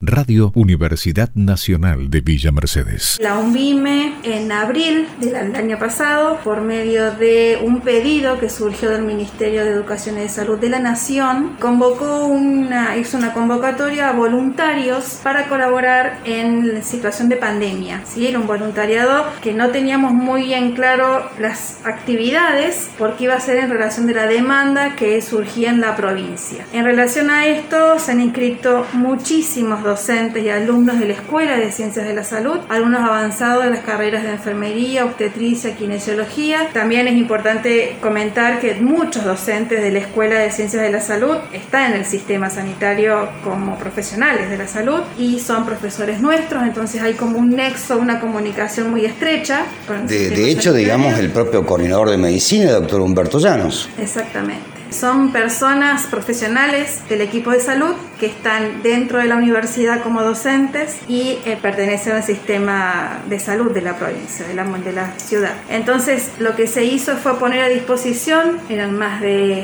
Radio Universidad Nacional de Villa Mercedes. La UNVIME en abril del año pasado, por medio de un pedido que surgió del Ministerio de Educación y de Salud de la Nación, hizo una convocatoria a voluntarios para colaborar en situación de pandemia. ¿Sí? Era un voluntariado que no teníamos muy bien claro las actividades porque iba a ser en relación de la demanda que surgía en la provincia. En relación a esto se han inscrito muchísimos docentes y alumnos de la Escuela de Ciencias de la Salud, alumnos avanzados de las carreras de enfermería, obstetricia, kinesiología. También es importante comentar que muchos docentes de la Escuela de Ciencias de la Salud están en el sistema sanitario como profesionales de la salud y son profesores nuestros, entonces hay como un nexo, una comunicación muy estrecha. De hecho, digamos, el propio coordinador de medicina, doctor Humberto Llanos. Exactamente. Son personas profesionales del equipo de salud que están dentro de la universidad como docentes y pertenecen al sistema de salud de la provincia, de la ciudad. Entonces, lo que se hizo fue poner a disposición, eran más de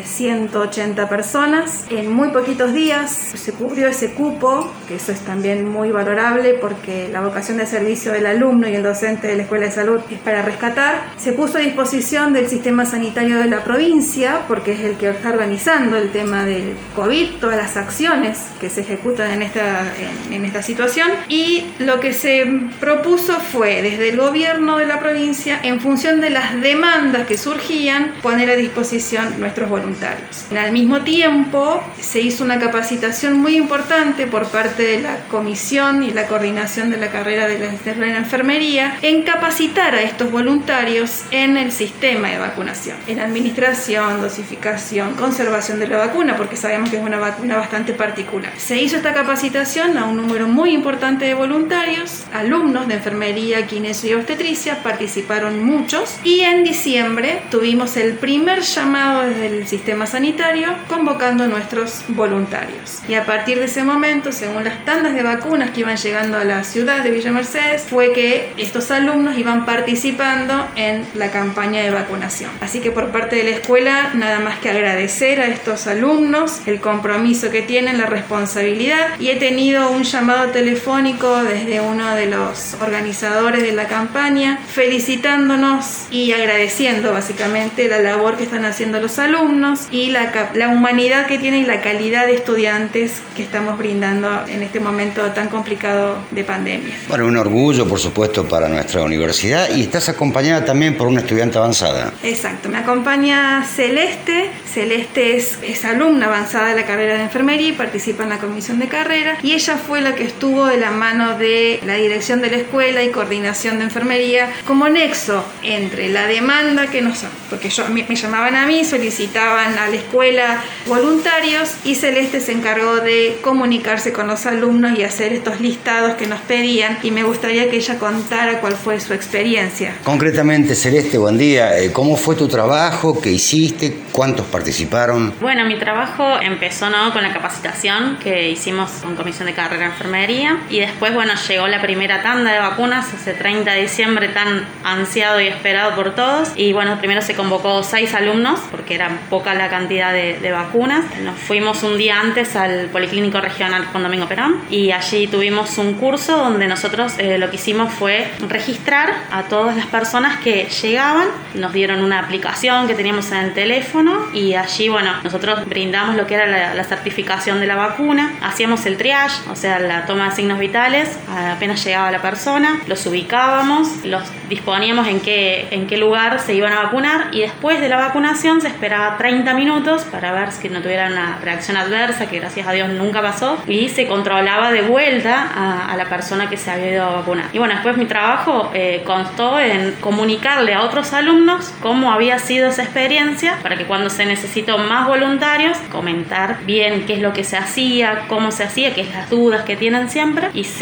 180 personas, en muy poquitos días se cubrió ese cupo, que eso es también muy valorable porque la vocación de servicio del alumno y el docente de la Escuela de Salud es para rescatar. Se puso a disposición del sistema sanitario de la provincia porque es el que está organizando el tema del COVID, todas las acciones que se ejecutan en esta situación, y lo que se propuso fue desde el gobierno de la provincia, en función de las demandas que surgían, poner a disposición nuestros voluntarios. Al mismo tiempo se hizo una capacitación muy importante por parte de la comisión y la coordinación de la carrera de la enfermería en capacitar a estos voluntarios en el sistema de vacunación, en administración, dosificación, conservación de la vacuna, porque sabemos que es una vacuna bastante particular. Se hizo esta capacitación a un número muy importante de voluntarios, alumnos de enfermería, kinesio y obstetricia, participaron muchos, y en diciembre tuvimos el primer llamado desde el sistema sanitario convocando a nuestros voluntarios. Y a partir de ese momento, según las tandas de vacunas que iban llegando a la ciudad de Villa Mercedes, fue que estos alumnos iban participando en la campaña de vacunación. Así que por parte de la escuela, nada más que agradecer a estos alumnos el compromiso que tienen, la responsabilidad, y he tenido un llamado telefónico desde uno de los organizadores de la campaña felicitándonos y agradeciendo básicamente la labor que están haciendo los alumnos y la humanidad que tienen y la calidad de estudiantes que estamos brindando en este momento tan complicado de pandemia. Bueno, un orgullo, por supuesto, para nuestra universidad, y estás acompañada también por una estudiante avanzada. Exacto, me acompaña Celeste. Celeste es alumna avanzada de la carrera de enfermería y participa en la comisión de carrera, y ella fue la que estuvo de la mano de la dirección de la escuela y coordinación de enfermería como nexo entre la demanda que porque me llamaban a mí, solicitaban a la escuela voluntarios, y Celeste se encargó de comunicarse con los alumnos y hacer estos listados que nos pedían, y me gustaría que ella contara cuál fue su experiencia. Concretamente, Celeste, buen día. ¿Cómo fue tu trabajo? ¿Qué hiciste? ¿Cuántos participaron? Bueno, mi trabajo empezó con la capacitación que hicimos con comisión de carrera de enfermería, y después llegó la primera tanda de vacunas ese 30 de diciembre tan ansiado y esperado por todos, y primero se convocó 6 alumnos porque era poca la cantidad de vacunas. Nos fuimos un día antes al Policlínico Regional Juan Domingo Perón, y allí tuvimos un curso donde nosotros lo que hicimos fue registrar a todas las personas que llegaban. Nos dieron una aplicación que teníamos en el teléfono, y allí nosotros brindamos lo que era la certificación de la vacuna, hacíamos el triage, o sea, la toma de signos vitales. Apenas llegaba la persona, los ubicábamos, los disponíamos en qué lugar se iban a vacunar, y después de la vacunación se esperaba 30 minutos para ver si no tuviera una reacción adversa, que gracias a Dios nunca pasó, y se controlaba de vuelta a la persona que se había ido a vacunar. Y después mi trabajo constó en comunicarle a otros alumnos cómo había sido esa experiencia, para que cuando se necesitó más voluntarios, comentar bien qué es lo que se hacía, cómo se hacía, que es las dudas que tienen siempre, y se van sumando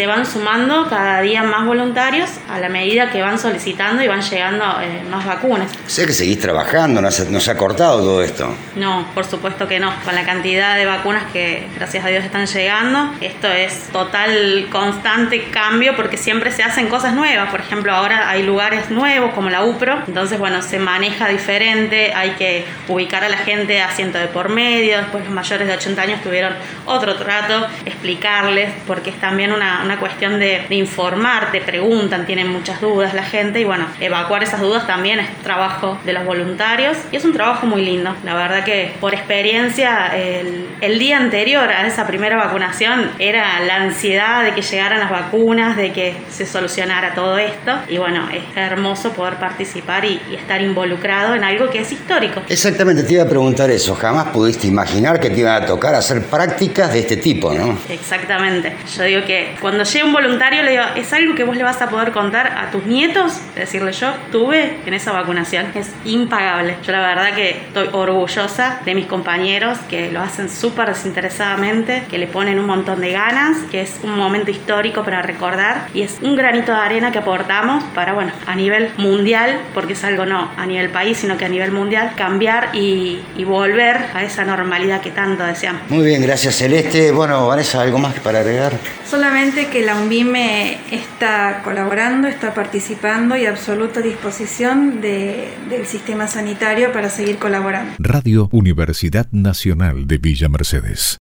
sumando cada día más voluntarios a la medida que van solicitando y van llegando más vacunas. Sé que seguís trabajando, no se ha cortado todo esto. No, por supuesto que no. Con la cantidad de vacunas que gracias a Dios están llegando, esto es total, constante cambio porque siempre se hacen cosas nuevas. Por ejemplo, ahora hay lugares nuevos como la UPRO, entonces bueno, se maneja diferente, hay que ubicar a la gente asiento de por medio, después los mayores de 80 años tuvieron otro trato, explicarles, porque es también una cuestión de informar, te preguntan, tienen muchas dudas la gente y bueno, evacuar esas dudas también es trabajo de los voluntarios y es un trabajo muy lindo. La verdad que por experiencia el día anterior a esa primera vacunación era la ansiedad de que llegaran las vacunas, de que se solucionara todo esto y bueno, es hermoso poder participar y estar involucrado en algo que es histórico. Exactamente, te iba a preguntar eso. Jamás pudiste imaginar que te iban a tocar hacer prácticas de este tipo, ¿no? Exactamente. Yo digo que cuando llega un voluntario le digo, es algo que vos le vas a poder contar a tus nietos, decirle yo estuve en esa vacunación. Es impagable. Yo la verdad que estoy orgullosa de mis compañeros que lo hacen súper desinteresadamente, que le ponen un montón de ganas, que es un momento histórico para recordar y es un granito de arena que aportamos para, bueno, a nivel mundial, porque es algo no a nivel país, sino que a nivel mundial, cambiar y volver a esa normalidad que tanto deseamos. Muy bien, gracias Celeste. Bueno, Vanessa, ¿algo más para agregar? Solamente que la UNVIME está colaborando, está participando y a absoluta disposición del sistema sanitario para seguir colaborando. Radio Universidad Nacional de Villa Mercedes.